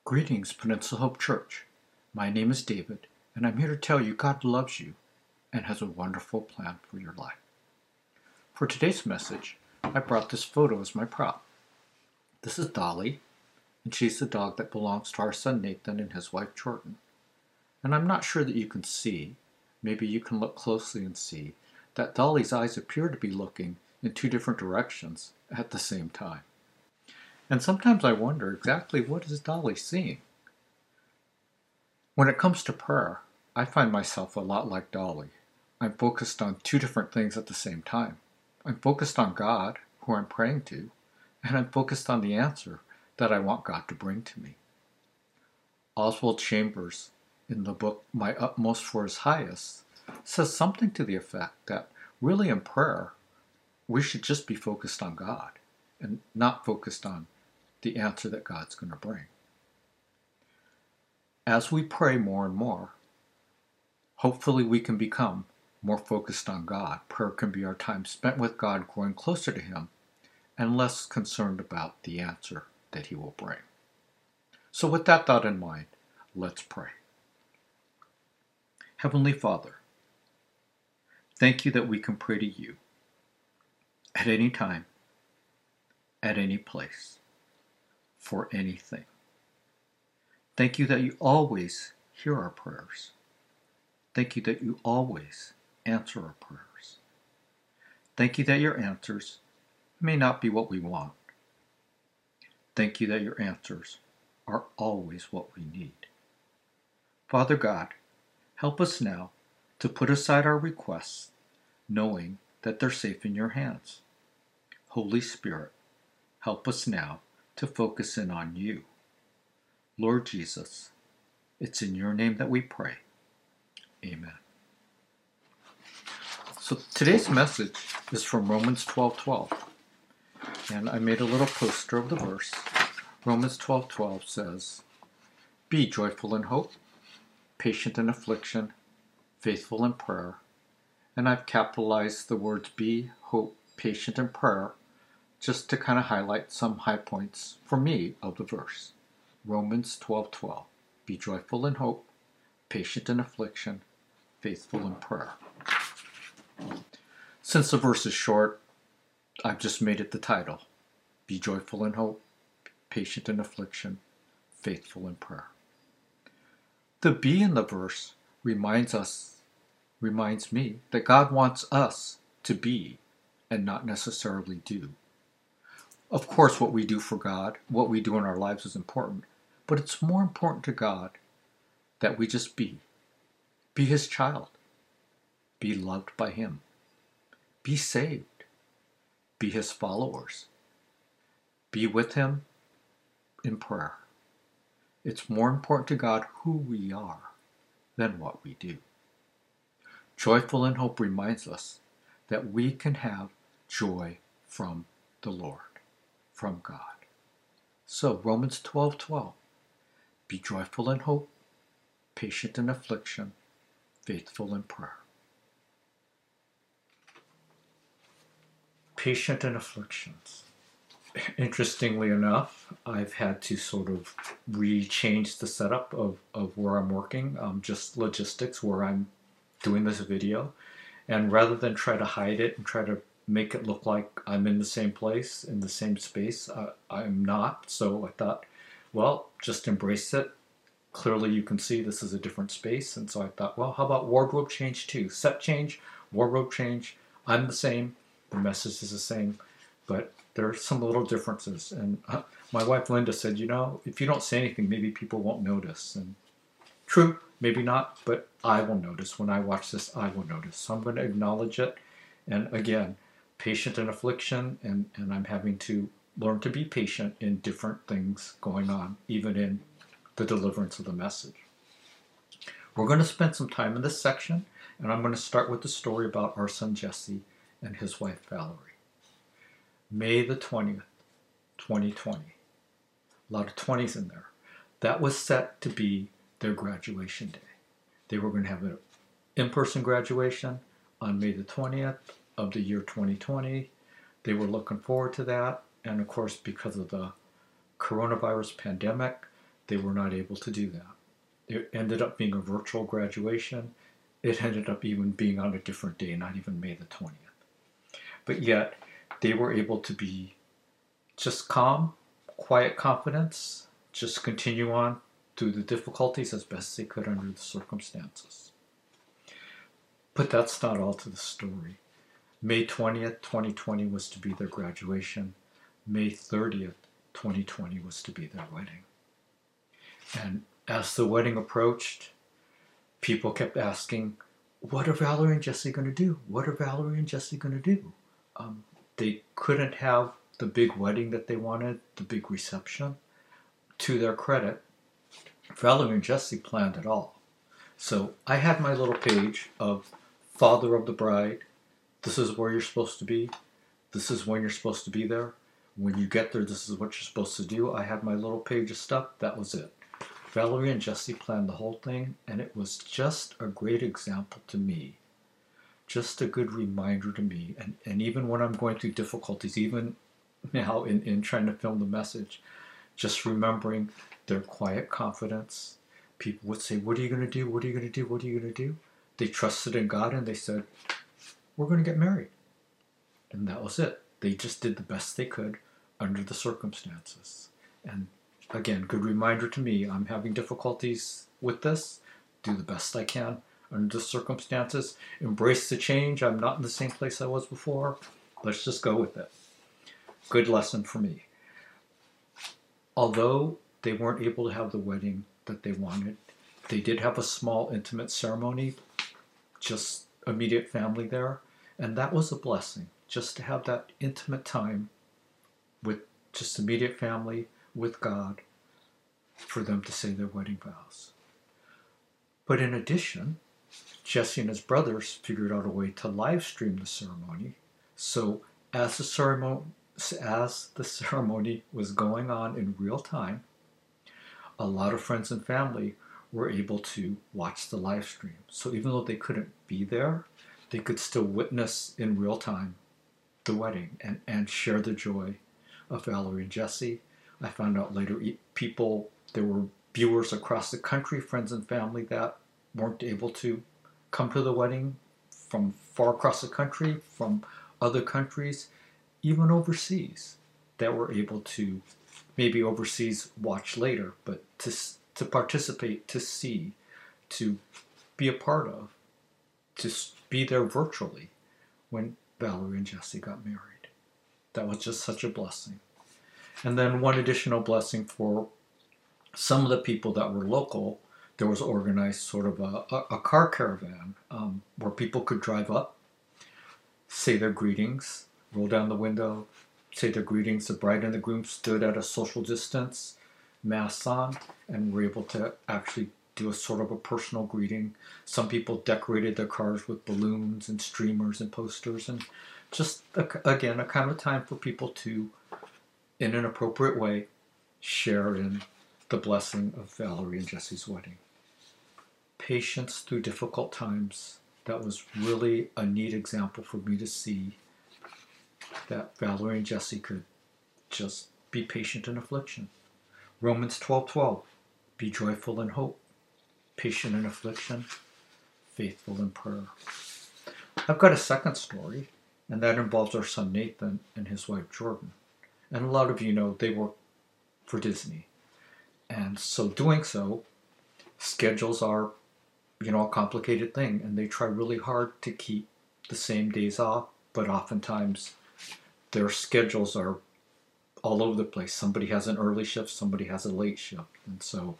Greetings, Peninsula Hope Church. My name is David, and I'm here to tell you God loves you and has a wonderful plan for your life. For today's message, I brought this photo as my prop. This is Dolly, and she's the dog that belongs to our son Nathan and his wife Jordan. And I'm not sure that you can see, maybe you can look closely and see, that Dolly's eyes appear to be looking in two different directions at the same time. And sometimes I wonder exactly what is Dolly seeing? When it comes to prayer, I find myself a lot like Dolly. I'm focused on two different things at the same time. I'm focused on God, who I'm praying to, and I'm focused on the answer that I want God to bring to me. Oswald Chambers, in the book My Utmost for His Highest, says something to the effect that really in prayer, we should just be focused on God and not focused on the answer that God's going to bring. As we pray more and more, hopefully we can become more focused on God. Prayer can be our time spent with God, growing closer to Him, and less concerned about the answer that He will bring. So with that thought in mind, let's pray. Heavenly Father, thank you that we can pray to you at any time, at any place, for anything. Thank you that you always hear our prayers. Thank you that you always answer our prayers. Thank you that your answers may not be what we want. Thank you that your answers are always what we need. Father God, help us now to put aside our requests, knowing that they're safe in your hands. Holy Spirit, help us now to focus in on you. Lord Jesus, it's in your name that we pray. Amen. So today's message is from Romans 12:12. And I made a little poster of the verse. Romans 12:12 says, "Be joyful in hope, patient in affliction, faithful in prayer." And I've capitalized the words be, hope, patient, and prayer just to kind of highlight some high points for me of the verse. Romans 12:12. Be joyful in hope, patient in affliction, faithful in prayer. Since the verse is short, I've just made it the title. Be joyful in hope, patient in affliction, faithful in prayer. The be in the verse reminds me that God wants us to be and not necessarily do. Of course, what we do for God, what we do in our lives is important, but it's more important to God that we just be. Be His child. Be loved by Him. Be saved. Be His followers. Be with Him in prayer. It's more important to God who we are than what we do. Joyful in hope reminds us that we can have joy from the Lord, from God. So Romans 12:12. Be joyful in hope, patient in affliction, faithful in prayer. Patient in afflictions. Interestingly enough, I've had to sort of re-change the setup of where I'm working, just logistics, where I'm doing this video. And rather than try to hide it and try to make it look like I'm in the same place, in the same space, I'm not. So I thought, well, just embrace it. Clearly you can see this is a different space. And so I thought, well, how about wardrobe change too? Set change, wardrobe change. I'm the same. The message is the same. But there are some little differences. And my wife Linda said, if you don't say anything, maybe people won't notice. And true, maybe not, but I will notice. When I watch this, I will notice. So I'm going to acknowledge it. And again, patient in affliction, and I'm having to learn to be patient in different things going on, even in the deliverance of the message. We're going to spend some time in this section, and I'm going to start with the story about our son Jesse and his wife Valerie. May the 20th, 2020. A lot of 20s in there. That was set to be their graduation day. They were going to have an in-person graduation on May the 20th of the year 2020. They were looking forward to that. And of course, because of the coronavirus pandemic, they were not able to do that. It ended up being a virtual graduation. It ended up even being on a different day, not even May the 20th. But yet, they were able to be just calm, quiet confidence, just continue on through the difficulties as best they could under the circumstances. But that's not all to the story. May 20th, 2020 was to be their graduation. May 30th, 2020 was to be their wedding. And as the wedding approached, people kept asking, what are Valerie and Jesse going to do? What are Valerie and Jesse going to do? They couldn't have the big wedding that they wanted, the big reception. To their credit, Valerie and Jesse planned it all. So I had my little page of father of the bride. This is where you're supposed to be. This is when you're supposed to be there. When you get there, this is what you're supposed to do. I had my little page of stuff. That was it. Valerie and Jesse planned the whole thing, and it was just a great example to me. Just a good reminder to me. And even when I'm going through difficulties, even now in trying to film the message, just remembering their quiet confidence. People would say, what are you going to do? What are you going to do? What are you going to do? They trusted in God and they said, we're going to get married. And that was it. They just did the best they could under the circumstances. And again, good reminder to me, I'm having difficulties with this. Do the best I can under the circumstances. Embrace the change. I'm not in the same place I was before. Let's just go with it. Good lesson for me. Although they weren't able to have the wedding that they wanted, they did have a small intimate ceremony, just immediate family there. And that was a blessing, just to have that intimate time with just immediate family, with God, for them to say their wedding vows. But in addition, Jesse and his brothers figured out a way to live stream the ceremony. So as the ceremony was going on in real time, a lot of friends and family were able to watch the live stream. So even though they couldn't be there, they could still witness in real time the wedding and share the joy of Valerie and Jesse. I found out later there were viewers across the country, friends and family that weren't able to come to the wedding from far across the country, from other countries, even overseas, that were able to, maybe overseas, watch later, but to participate, to see, to be a part of, to be there virtually when Valerie and Jesse got married. That was just such a blessing. And then one additional blessing for some of the people that were local, there was organized sort of a car caravan where people could drive up, say their greetings, roll down the window, say their greetings. The bride and the groom stood at a social distance, masks on, and were able to actually do a sort of a personal greeting. Some people decorated their cars with balloons and streamers and posters, and just, again, a kind of time for people to, in an appropriate way, share in the blessing of Valerie and Jesse's wedding. Patience through difficult times. That was really a neat example for me to see that Valerie and Jesse could just be patient in affliction. Romans 12:12. Be joyful in hope, patient in affliction, faithful in prayer. I've got a second story, and that involves our son Nathan and his wife Jordan. And a lot of you know they work for Disney. And so doing so, schedules are, a complicated thing, and they try really hard to keep the same days off, but oftentimes their schedules are all over the place. Somebody has an early shift, somebody has a late shift. And so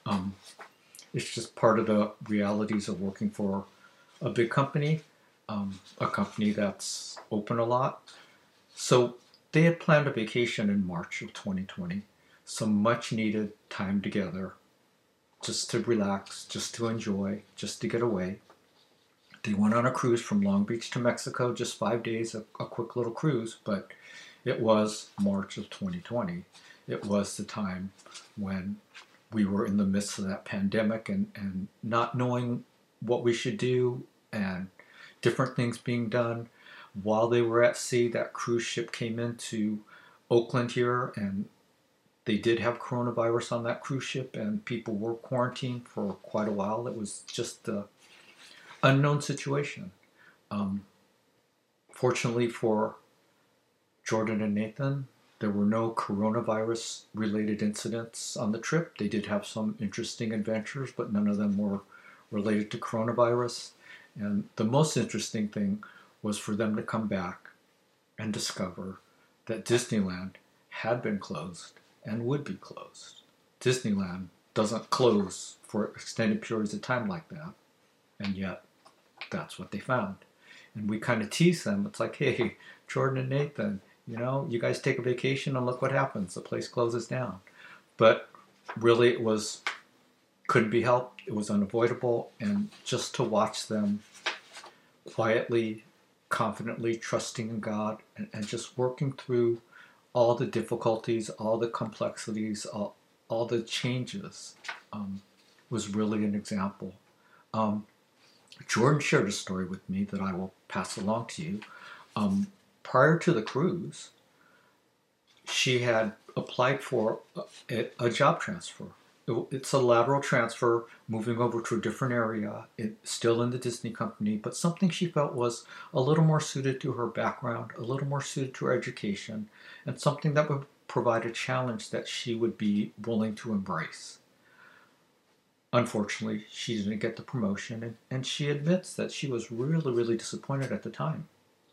it's just part of the realities of working for a big company, a company that's open a lot. So they had planned a vacation in March of 2020, some much needed time together, just to relax, just to enjoy, just to get away. They went on a cruise from Long Beach to Mexico, just 5 days, a quick little cruise, but it was March of 2020. It was the time when we were in the midst of that pandemic and not knowing what we should do and different things being done. While they were at sea, that cruise ship came into Oakland here, and They did have coronavirus on that cruise ship, and people were quarantined for quite a while. It was just an unknown situation. Um, Fortunately for Jordan and Nathan, there were no coronavirus related incidents on the trip. They did have some interesting adventures, but none of them were related to coronavirus. And the most interesting thing was for them to come back and discover that Disneyland had been closed and would be closed. Disneyland doesn't close for extended periods of time like that, and yet that's what they found. And we kind of tease them. It's like, hey, Jordan and Nathan, you guys take a vacation and look what happens. The place closes down. But really, it was couldn't be helped. It was unavoidable. And just to watch them quietly, confidently, trusting in God, and just working through all the difficulties, all the complexities, all the changes was really an example. Jordan shared a story with me that I will pass along to you. Prior to the cruise, she had applied for a job transfer. It's a lateral transfer, moving over to a different area, still in the Disney company, but something she felt was a little more suited to her background, a little more suited to her education, and something that would provide a challenge that she would be willing to embrace. Unfortunately, she didn't get the promotion, and she admits that she was really, really disappointed at the time.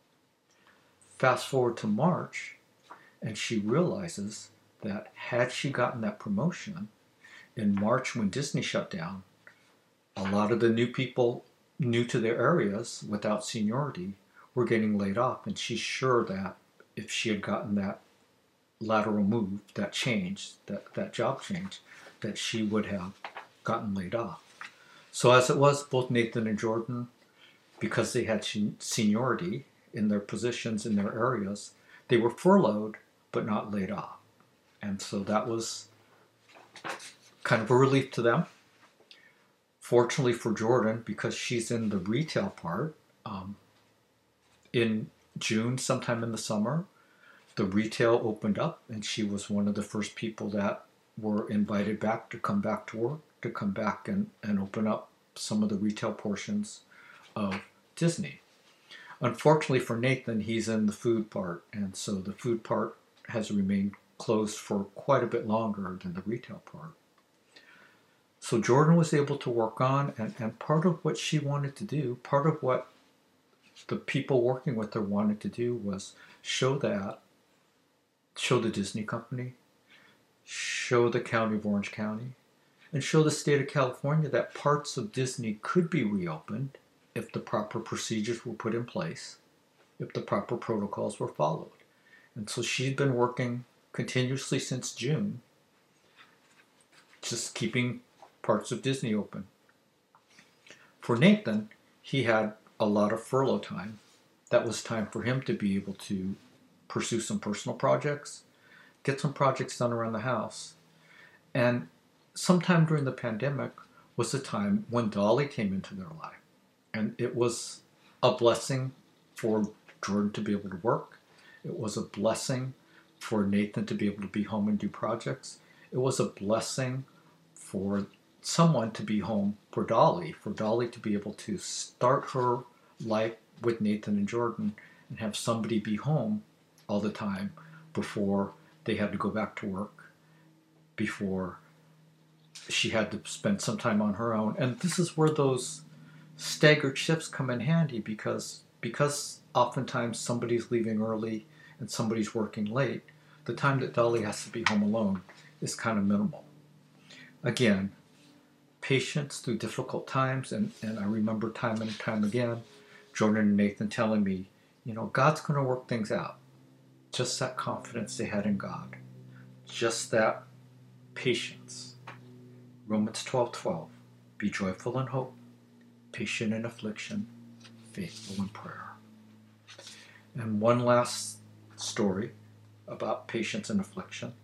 Fast forward to March, and she realizes that had she gotten that promotion, in March when Disney shut down, a lot of the new people new to their areas without seniority were getting laid off, and she's sure that if she had gotten that lateral move, that change, that job change, that she would have gotten laid off. So as it was, both Nathan and Jordan, because they had seniority in their positions in their areas, they were furloughed but not laid off. And so that was kind of a relief to them. Fortunately for Jordan, because she's in the retail part, in June, sometime in the summer, the retail opened up, and she was one of the first people that were invited back to come back to work, to come back and open up some of the retail portions of Disney. Unfortunately for Nathan, he's in the food part, and so the food part has remained closed for quite a bit longer than the retail part. So Jordan was able to work on, and part of what she wanted to do, part of what the people working with her wanted to do was show the Disney company, show the county of Orange County, and show the state of California that parts of Disney could be reopened if the proper procedures were put in place, if the proper protocols were followed. And so she'd been working continuously since June, just keeping parts of Disney open. For Nathan, he had a lot of furlough time. That was time for him to be able to pursue some personal projects, get some projects done around the house. And sometime during the pandemic was the time when Dolly came into their life. And it was a blessing for Jordan to be able to work. It was a blessing for Nathan to be able to be home and do projects. It was a blessing for someone to be home for Dolly to be able to start her life with Nathan and Jordan and have somebody be home all the time before they had to go back to work, before she had to spend some time on her own. And this is where those staggered shifts come in handy, because oftentimes somebody's leaving early and somebody's working late, the time that Dolly has to be home alone is kind of minimal. Again, patience through difficult times, and I remember time and time again Jordan and Nathan telling me, God's going to work things out. Just that confidence they had in God. Just that patience. Romans 12:12. Be joyful in hope, patient in affliction, faithful in prayer. And one last story about patience and affliction.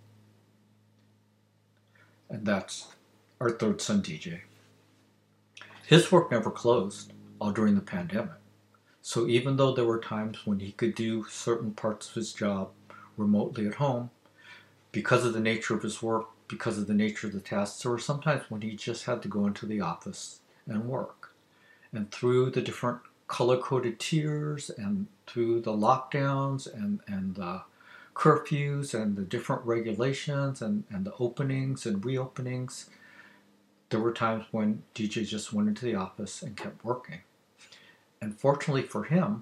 And that's our third son, DJ. His work never closed all during the pandemic. So even though there were times when he could do certain parts of his job remotely at home, because of the nature of his work, because of the nature of the tasks, there were sometimes when he just had to go into the office and work. And through the different color-coded tiers and through the lockdowns and the curfews and the different regulations and the openings and reopenings, there were times when DJ just went into the office and kept working. And fortunately for him,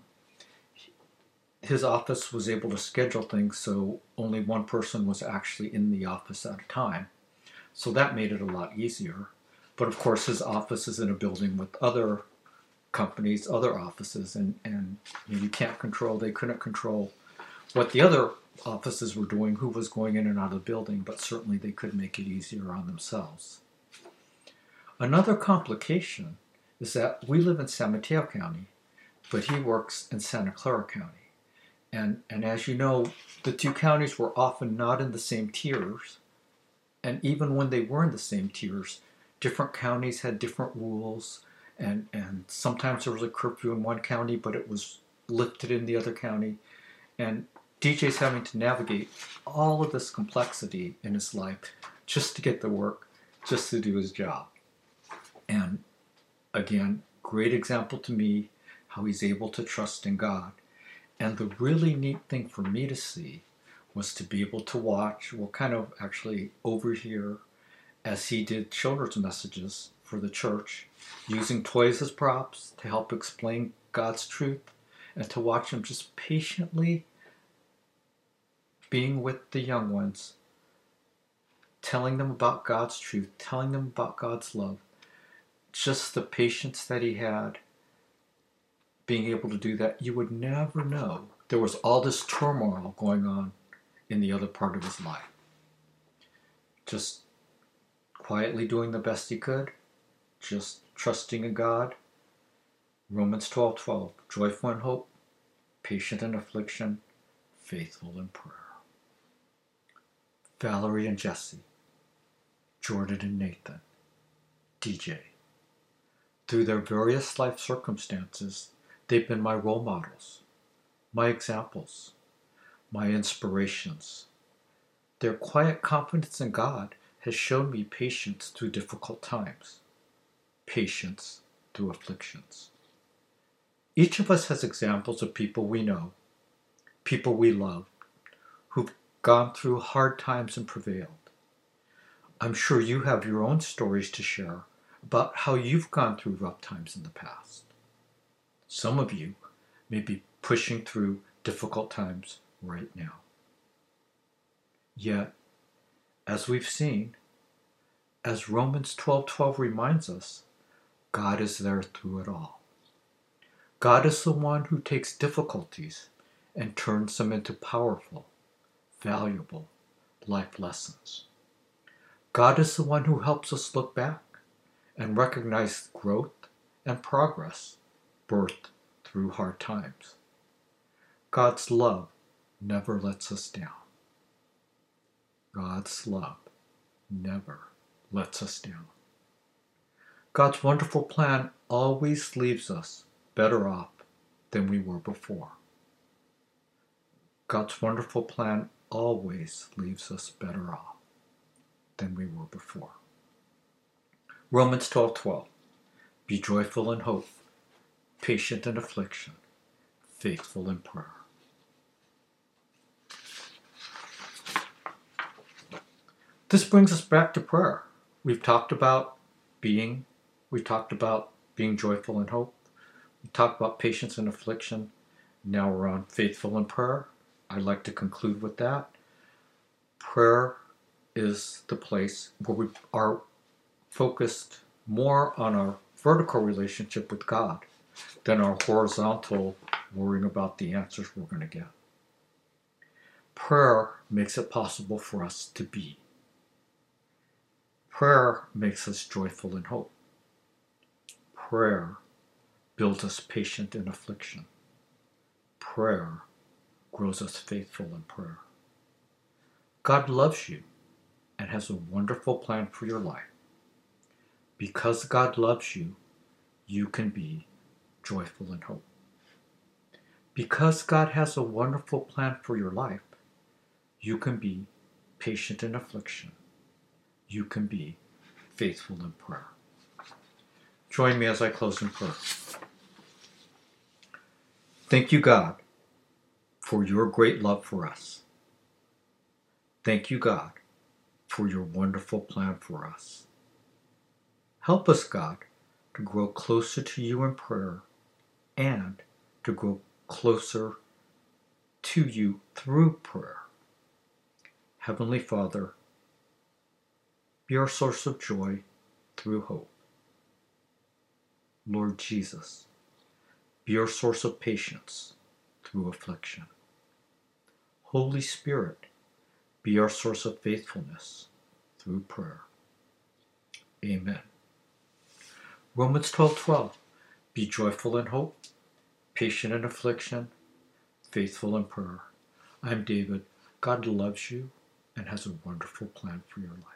his office was able to schedule things so only one person was actually in the office at a time. So that made it a lot easier. But of course, his office is in a building with other companies, other offices, and you can't control, they couldn't control what the other offices were doing, who was going in and out of the building, but certainly they could make it easier on themselves. Another complication is that we live in San Mateo County, but he works in Santa Clara County. And as you know, the two counties were often not in the same tiers. And even when they were in the same tiers, different counties had different rules. And sometimes there was a curfew in one county, but it was lifted in the other county. And DJ's having to navigate all of this complexity in his life just to get to work, just to do his job. And again, great example to me how he's able to trust in God. And the really neat thing for me to see was to be able to watch, well, kind of actually overhear, as he did children's messages for the church, using toys as props to help explain God's truth, and to watch him just patiently being with the young ones, telling them about God's truth, telling them about God's love. Just the patience that he had, being able to do that, you would never know there was all this turmoil going on in the other part of his life. Just quietly doing the best he could, just trusting in God. Romans 12:12, joyful in hope, patient in affliction, faithful in prayer. Valerie and Jesse, Jordan and Nathan, DJ. Through their various life circumstances, they've been my role models, my examples, my inspirations. Their quiet confidence in God has shown me patience through difficult times, patience through afflictions. Each of us has examples of people we know, people we love, who've gone through hard times and prevailed. I'm sure you have your own stories to share about how you've gone through rough times in the past. Some of you may be pushing through difficult times right now. Yet, as we've seen, as Romans 12:12 reminds us, God is there through it all. God is the one who takes difficulties and turns them into powerful, valuable life lessons. God is the one who helps us look back and recognize growth and progress birthed through hard times. God's love never lets us down. God's love never lets us down. God's wonderful plan always leaves us better off than we were before. God's wonderful plan always leaves us better off than we were before. Romans 12:12. Be joyful in hope, patient in affliction, faithful in prayer. This brings us back to prayer. We've talked about being joyful in hope. We talked about patience in affliction. Now we're on faithful in prayer. I'd like to conclude with that. Prayer is the place where we are focused more on our vertical relationship with God than our horizontal worrying about the answers we're going to get. Prayer makes it possible for us to be. Prayer makes us joyful in hope. Prayer builds us patient in affliction. Prayer grows us faithful in prayer. God loves you and has a wonderful plan for your life. Because God loves you, you can be joyful in hope. Because God has a wonderful plan for your life, you can be patient in affliction, you can be faithful in prayer. Join me as I close in prayer. Thank you, God, for your great love for us. Thank you, God, for your wonderful plan for us. Help us, God, to grow closer to you in prayer and to grow closer to you through prayer. Heavenly Father, be our source of joy through hope. Lord Jesus, be our source of patience through affliction. Holy Spirit, be our source of faithfulness through prayer. Amen. Romans 12:12. Be joyful in hope, patient in affliction, faithful in prayer. I'm David. God loves you and has a wonderful plan for your life.